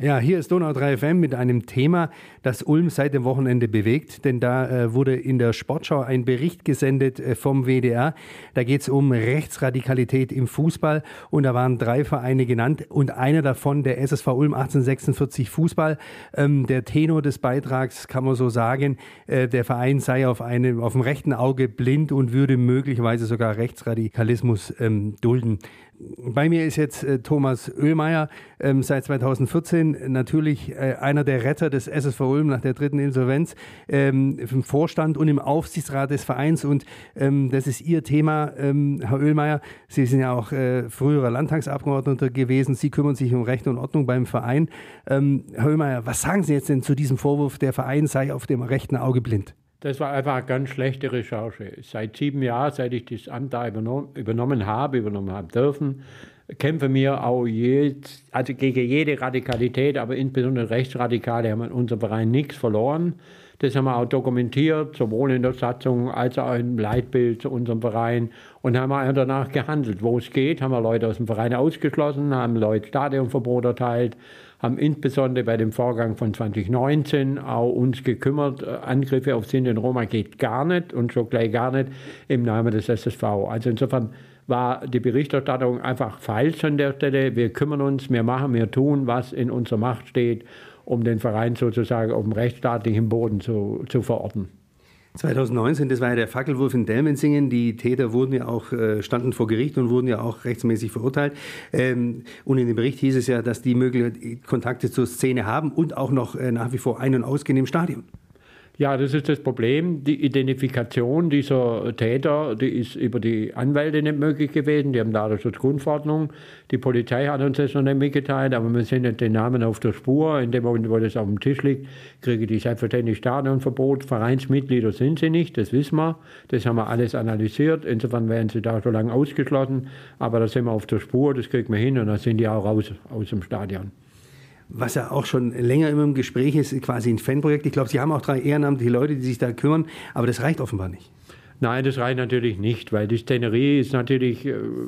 Ja, hier ist Donau 3 FM mit einem Thema, das Ulm seit dem Wochenende bewegt. Denn da wurde in der Sportschau ein Bericht gesendet vom WDR. Da geht es um Rechtsradikalität im Fußball. Und da waren 3 Vereine genannt. Und einer davon, der SSV Ulm 1846 Fußball. Der Tenor des Beitrags kann man so sagen, der Verein sei auf dem rechten Auge blind und würde möglicherweise sogar Rechtsradikalismus dulden. Bei mir ist jetzt Thomas Oehlmeier, seit 2014 natürlich einer der Retter des SSV Ulm nach der 3. Insolvenz, im Vorstand und im Aufsichtsrat des Vereins. Und das ist Ihr Thema, Herr Oehlmeier. Sie sind ja auch früherer Landtagsabgeordneter gewesen. Sie kümmern sich um Recht und Ordnung beim Verein. Herr Oehlmeier, was sagen Sie jetzt denn zu diesem Vorwurf, der Verein sei auf dem rechten Auge blind? Das war einfach eine ganz schlechte Recherche. Seit 7 Jahren, seit ich das Amt da übernommen habe dürfen, kämpfen wir auch gegen jede Radikalität, aber insbesondere Rechtsradikale haben in unserem Verein nichts verloren. Das haben wir auch dokumentiert, sowohl in der Satzung als auch im Leitbild zu unserem Verein und haben auch danach gehandelt. Wo es geht, haben wir Leute aus dem Verein ausgeschlossen, haben Leute Stadionverbot erteilt, haben insbesondere bei dem Vorgang von 2019 auch uns gekümmert. Angriffe auf Sinti und Roma geht gar nicht und schon gleich gar nicht im Namen des SSV. Also insofern war die Berichterstattung einfach falsch an der Stelle. Wir kümmern uns, wir machen, wir tun, was in unserer Macht steht, um den Verein sozusagen auf dem rechtsstaatlichen Boden zu verorten. 2019, das war ja der Fackelwurf in Delmensingen. Die Täter wurden ja auch, standen vor Gericht und wurden ja auch rechtsmäßig verurteilt. Und in dem Bericht hieß es ja, dass die mögliche Kontakte zur Szene haben und auch noch nach wie vor ein- und ausgehen im Stadion. Ja, das ist das Problem. Die Identifikation dieser Täter, die ist über die Anwälte nicht möglich gewesen. Die haben Datenschutzgrundverordnung. Die Polizei hat uns das noch nicht mitgeteilt, aber wir sind nicht den Namen auf der Spur. In dem Moment, wo das auf dem Tisch liegt, kriege die selbstverständlich Stadionverbot. Vereinsmitglieder sind sie nicht, das wissen wir. Das haben wir alles analysiert. Insofern werden sie da schon lange ausgeschlossen. Aber da sind wir auf der Spur, das kriegen wir hin und dann sind die auch raus aus dem Stadion. Was ja auch schon länger immer im Gespräch ist, quasi ein Fanprojekt. Ich glaube, Sie haben auch 3 ehrenamtliche Leute, die sich da kümmern, aber das reicht offenbar nicht. Nein, das reicht natürlich nicht, weil die Szenerie ist natürlich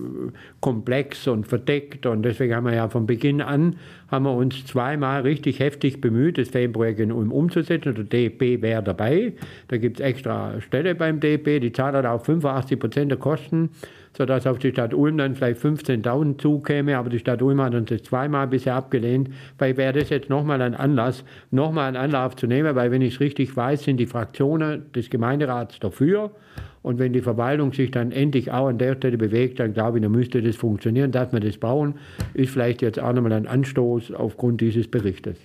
komplex und verdeckt und deswegen haben wir ja von Beginn an uns 2-mal richtig heftig bemüht, das Fanprojekt in Ulm umzusetzen. Der DFB wäre dabei, da gibt es extra Stelle beim DFB, die zahlt halt auch 85% der Kosten, sodass auf die Stadt Ulm dann vielleicht 15.000 zukäme, aber die Stadt Ulm hat uns das 2-mal bisher abgelehnt, weil wäre das jetzt nochmal ein Anlass, nochmal einen Anlauf zu nehmen, weil wenn ich es richtig weiß, sind die Fraktionen des Gemeinderats dafür. Und wenn die Verwaltung sich dann endlich auch an der Stelle bewegt, dann glaube ich, dann müsste das funktionieren. Dass wir das bauen, ist vielleicht jetzt auch nochmal ein Anstoß aufgrund dieses Berichtes.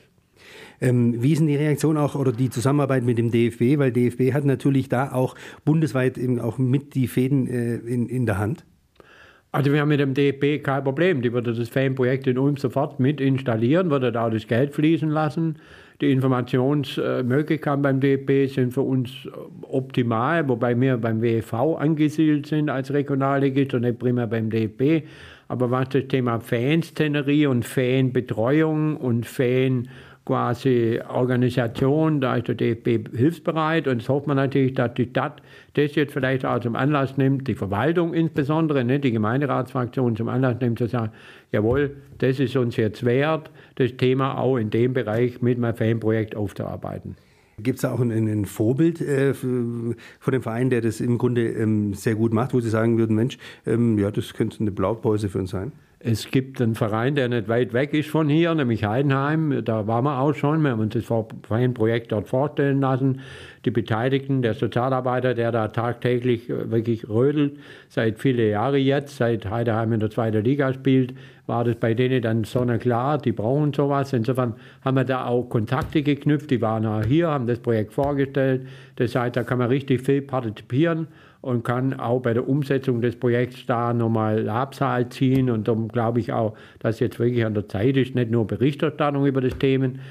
Wie ist denn die Reaktion auch oder die Zusammenarbeit mit dem DFB? Weil DFB hat natürlich da auch bundesweit eben auch mit die Fäden in der Hand. Also wir haben mit dem DFB kein Problem. Die würde das Fanprojekt in Ulm sofort mit installieren, würde da auch das Geld fließen lassen. Die Informationsmöglichkeiten beim DFB sind für uns optimal, wobei wir beim WEV angesiedelt sind als Regionalligist und nicht primär beim DFB. Aber was das Thema Fanszenerie und Fanbetreuung und Fan quasi Organisation, da ist der DFB hilfsbereit und das hofft man natürlich, dass die Stadt das jetzt vielleicht auch zum Anlass nimmt, die Verwaltung insbesondere, nicht die Gemeinderatsfraktion zum Anlass nimmt, zu sagen, jawohl, das ist uns jetzt wert, das Thema auch in dem Bereich mit meinem Fanprojekt aufzuarbeiten. Gibt es da auch ein Vorbild von dem Verein, der das im Grunde sehr gut macht, wo Sie sagen würden, Mensch, ja, das könnte eine Blaupause für uns sein? Es gibt einen Verein, der nicht weit weg ist von hier, nämlich Heidenheim. Da waren wir auch schon. Wir haben uns das Projekt dort vorstellen lassen. Die Beteiligten, der Sozialarbeiter, der da tagtäglich wirklich rödelt, seit viele Jahre jetzt, seit Heidenheim in der 2. Liga spielt, war das bei denen dann sonnenklar, die brauchen sowas. Insofern haben wir da auch Kontakte geknüpft. Die waren auch hier, haben das Projekt vorgestellt. Das heißt, da kann man richtig viel partizipieren und kann auch bei der Umsetzung des Projekts da nochmal Labsal ziehen. Und darum glaube ich auch, dass jetzt wirklich an der Zeit ist, nicht nur Berichterstattung über die Themen,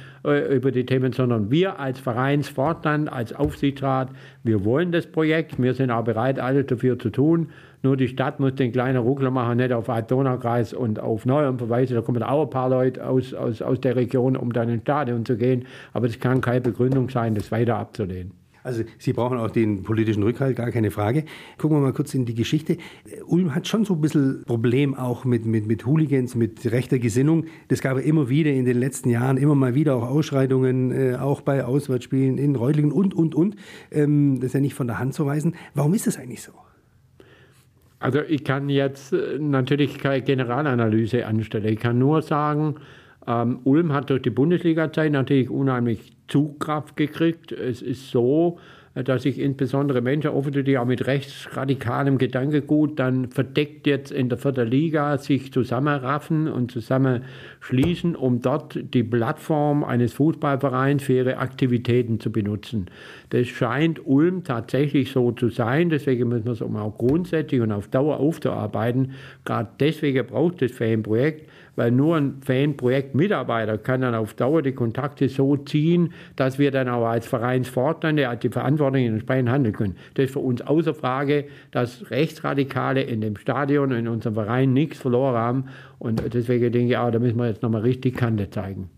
sondern wir als Vereinsvorstand, als Aufsichtsrat, wir wollen das Projekt, wir sind auch bereit, alles dafür zu tun. Nur die Stadt muss den kleinen Ruckler machen, nicht auf Alt-Donau-Kreis und auf Neuem verweisen. Da kommen auch ein paar Leute aus der Region, um dann ins Stadion zu gehen. Aber das kann keine Begründung sein, das weiter abzulehnen. Also Sie brauchen auch den politischen Rückhalt, gar keine Frage. Gucken wir mal kurz in die Geschichte. Ulm hat schon so ein bisschen Problem auch mit Hooligans, mit rechter Gesinnung. Das gab es immer wieder in den letzten Jahren, immer mal wieder auch Ausschreitungen, auch bei Auswärtsspielen in Reutlingen und. Das ist ja nicht von der Hand zu weisen. Warum ist das eigentlich so? Also ich kann jetzt natürlich keine Generalanalyse anstellen. Ich kann nur sagen, Ulm hat durch die Bundesliga-Zeit natürlich unheimlich Zugkraft gekriegt. Es ist so, dass sich insbesondere Menschen offensichtlich auch mit rechtsradikalem Gedankengut dann verdeckt jetzt in der 4. Liga sich zusammenraffen und zusammenschließen, um dort die Plattform eines Fußballvereins für ihre Aktivitäten zu benutzen. Das scheint Ulm tatsächlich so zu sein, deswegen müssen wir es auch grundsätzlich und auf Dauer aufzuarbeiten. Gerade deswegen braucht das Fanprojekt, weil nur ein Fanprojektmitarbeiter kann dann auf Dauer die Kontakte so ziehen, dass wir dann auch als Vereinsvorstände, als die Verantwortlichen entsprechend handeln können. Das ist für uns außer Frage, dass Rechtsradikale in dem Stadion, in unserem Verein nichts verloren haben. Und deswegen denke ich auch, da müssen wir jetzt nochmal richtig Kante zeigen.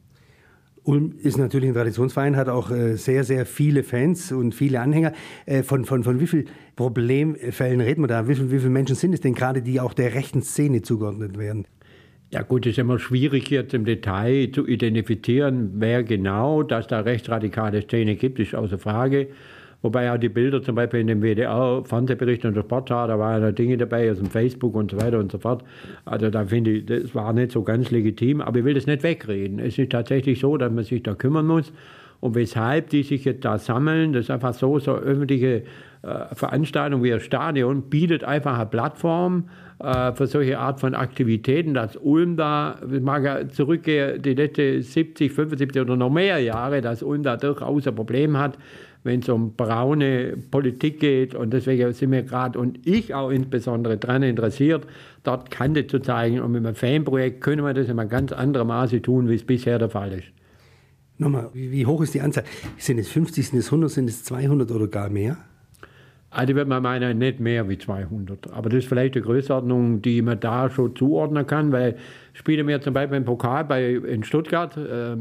Ulm ist natürlich ein Traditionsverein, hat auch sehr, sehr viele Fans und viele Anhänger. Von wie vielen Problemfällen reden wir da? Wie viele Menschen sind es denn gerade, die auch der rechten Szene zugeordnet werden? Ja gut, es ist immer schwierig jetzt im Detail zu identifizieren, wer genau, dass da rechtsradikale Szene gibt, ist außer Frage. Wobei auch die Bilder zum Beispiel in dem WDR-Fernsehbericht und der Sportschau, da waren ja Dinge dabei aus dem Facebook und so weiter und so fort. Also da finde ich, das war nicht so ganz legitim, aber ich will das nicht wegreden. Es ist tatsächlich so, dass man sich da kümmern muss. Und weshalb die sich jetzt da sammeln, das ist einfach so öffentliche Veranstaltung wie ein Stadion bietet einfach eine Plattform für solche Art von Aktivitäten, dass Ulm da, ich mag ja zurückgehen, die letzten 70, 75 oder noch mehr Jahre, dass Ulm da durchaus ein Problem hat, wenn es um braune Politik geht. Und deswegen sind wir gerade und ich auch insbesondere daran interessiert, dort Kante zu zeigen. Und mit einem Fanprojekt können wir das in einem ganz anderen Maße tun, wie es bisher der Fall ist. Nochmal, wie hoch ist die Anzahl? Sind es 50, sind es 100, sind es 200 oder gar mehr? Also wird man meinen, nicht mehr wie 200. Aber das ist vielleicht eine Größenordnung, die man da schon zuordnen kann, weil spielen wir zum Beispiel im Pokal in Stuttgart,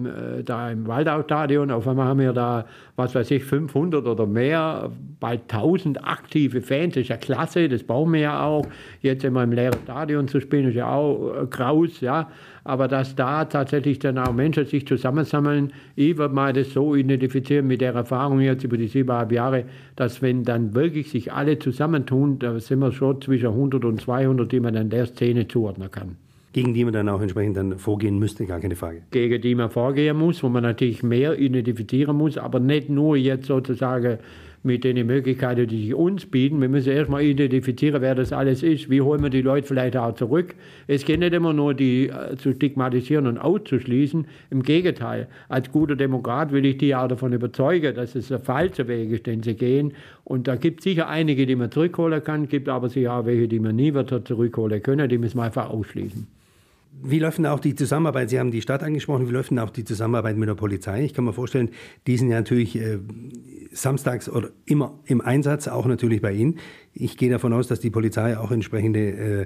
da im Waldau-Stadion, auf einmal haben wir da, was weiß ich, 500 oder mehr, bald 1000 aktive Fans, das ist ja klasse, das brauchen wir ja auch. Jetzt immer im leeren Stadion zu spielen, ist ja auch graus, ja. Aber dass da tatsächlich dann auch Menschen sich zusammensammeln, ich würde mal das so identifizieren mit der Erfahrung jetzt über die 7,5 Jahre, dass wenn dann wirklich sich alle zusammentun, da sind wir schon zwischen 100 und 200, die man dann der Szene zuordnen kann. Gegen die man dann auch entsprechend dann vorgehen müsste, gar keine Frage. Gegen die man vorgehen muss, wo man natürlich mehr identifizieren muss, aber nicht nur jetzt sozusagen mit den Möglichkeiten, die sich uns bieten. Wir müssen erstmal identifizieren, wer das alles ist. Wie holen wir die Leute vielleicht auch zurück? Es geht nicht immer nur, die zu stigmatisieren und auszuschließen. Im Gegenteil, als guter Demokrat will ich die auch davon überzeugen, dass es der falsche Weg ist, den sie gehen. Und da gibt es sicher einige, die man zurückholen kann, gibt aber sicher auch welche, die man nie wieder zurückholen können. Die müssen wir einfach ausschließen. Wie läuft denn auch die Zusammenarbeit? Sie haben die Stadt angesprochen. Wie läuft denn auch die Zusammenarbeit mit der Polizei? Ich kann mir vorstellen, die sind ja natürlich samstags oder immer im Einsatz, auch natürlich bei Ihnen. Ich gehe davon aus, dass die Polizei auch entsprechende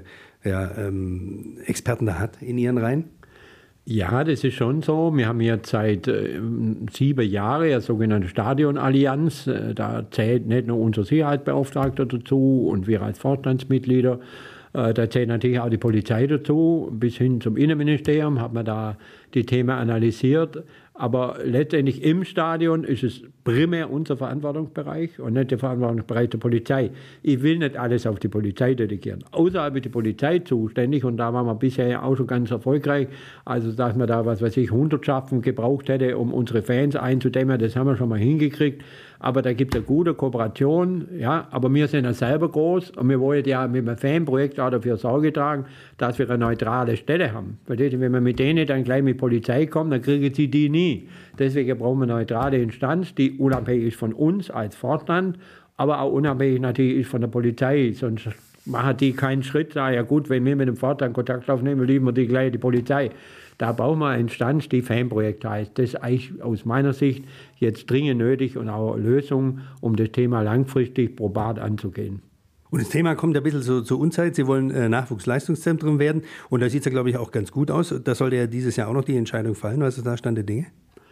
Experten da hat in ihren Reihen. Ja, das ist schon so. Wir haben jetzt seit 7 Jahren eine sogenannte Stadionallianz. Da zählt nicht nur unser Sicherheitsbeauftragter dazu und wir als Vorstandsmitglieder. Da zählt natürlich auch die Polizei dazu. Bis hin zum Innenministerium hat man da die Themen analysiert. Aber letztendlich im Stadion ist es primär unser Verantwortungsbereich und nicht der Verantwortungsbereich der Polizei. Ich will nicht alles auf die Polizei delegieren. Außerhalb ist die Polizei zuständig und da waren wir bisher auch schon ganz erfolgreich. Also, dass man da, was weiß ich, Hundertschaften gebraucht hätte, um unsere Fans einzudämmen, das haben wir schon mal hingekriegt. Aber da gibt es eine gute Kooperation, ja. Aber wir sind ja selber groß und wir wollen ja mit einem Fanprojekt auch dafür Sorge tragen, dass wir eine neutrale Stelle haben. Weil wenn wir mit denen dann gleich mit Polizei kommen, dann kriegen sie die nie. Deswegen brauchen wir eine neutrale Instanz, die unabhängig ist von uns als Vorstand, aber auch unabhängig natürlich ist von der Polizei. Sonst machen die keinen Schritt. Ja gut, wenn wir mit dem Vorstand Kontakt aufnehmen, lieben wir die gleich die Polizei. Da brauchen wir eine Instanz, die Fanprojekt heißt. Das ist eigentlich aus meiner Sicht jetzt dringend nötig und auch eine Lösung, um das Thema langfristig probat anzugehen. Und das Thema kommt ein bisschen so zur Unzeit. Sie wollen Nachwuchsleistungszentrum werden. Und da sieht es ja, glaube ich, auch ganz gut aus. Da sollte ja dieses Jahr auch noch die Entscheidung fallen. Was ist da Stand der Dinge?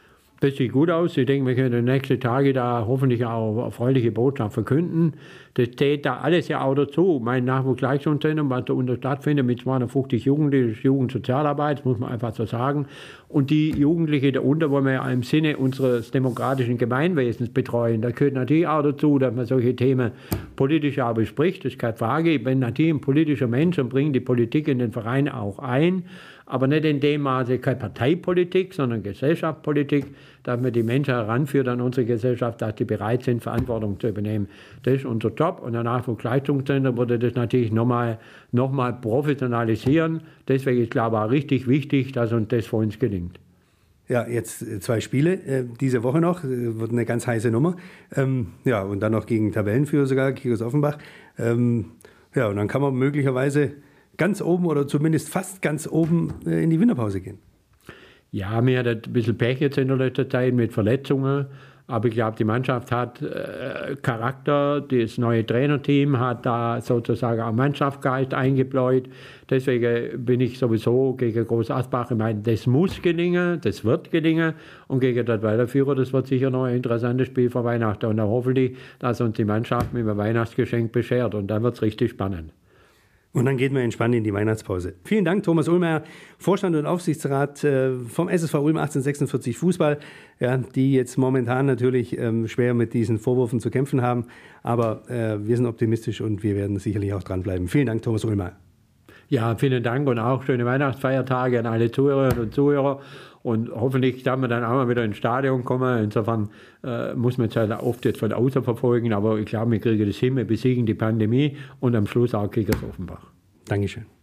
Das sieht gut aus. Ich denke, wir können in den nächsten Tagen da hoffentlich auch eine erfreuliche Botschaft verkünden. Das zählt da alles ja auch dazu. Mein Nachwuchsleistungszentrum, was da unter stattfindet, mit 250 Jugendlichen, ist Jugendsozialarbeit, das muss man einfach so sagen. Und die Jugendlichen darunter wollen wir ja im Sinne unseres demokratischen Gemeinwesens betreuen. Da gehört natürlich auch dazu, dass man solche Themen politisch auch bespricht. Das ist keine Frage. Ich bin natürlich ein politischer Mensch und bringe die Politik in den Verein auch ein. Aber nicht in dem Maße keine Parteipolitik, sondern Gesellschaftspolitik, dass man die Menschen heranführt an unsere Gesellschaft, dass die bereit sind, Verantwortung zu übernehmen. Das ist unser Job. Und danach vom Leistungszentrum würde das natürlich nochmal professionalisieren. Deswegen ist, glaube ich, auch richtig wichtig, dass uns das für uns gelingt. Ja, jetzt 2 Spiele diese Woche noch, wird eine ganz heiße Nummer. Ja, und dann noch gegen Tabellenführer sogar, Kickers Offenbach. Ja, und dann kann man möglicherweise ganz oben oder zumindest fast ganz oben in die Winterpause gehen. Ja, mir hat ein bisschen Pech jetzt in der letzten Zeit mit Verletzungen. Aber ich glaube, die Mannschaft hat Charakter. Das neue Trainerteam hat da sozusagen auch Mannschaftsgeist eingebläut. Deswegen bin ich sowieso gegen Groß Asbach. Ich meine, das muss gelingen, das wird gelingen. Und gegen das Weiterführer, das wird sicher noch ein interessantes Spiel vor Weihnachten. Und da hoffe ich, dass uns die Mannschaft mit einem Weihnachtsgeschenk beschert. Und dann wird es richtig spannend. Und dann geht man entspannt in die Weihnachtspause. Vielen Dank, Thomas Ullmeier, Vorstand und Aufsichtsrat vom SSV Ulm 1846 Fußball, ja, die jetzt momentan natürlich schwer mit diesen Vorwürfen zu kämpfen haben. Aber wir sind optimistisch und wir werden sicherlich auch dranbleiben. Vielen Dank, Thomas Ullmeier. Ja, vielen Dank und auch schöne Weihnachtsfeiertage an alle Zuhörerinnen und Zuhörer. Und hoffentlich kann man dann auch mal wieder ins Stadion kommen. Insofern muss man es halt oft jetzt von außen verfolgen. Aber ich glaube, wir kriegen das hin, wir besiegen die Pandemie und am Schluss auch Kickers Offenbach. Dankeschön.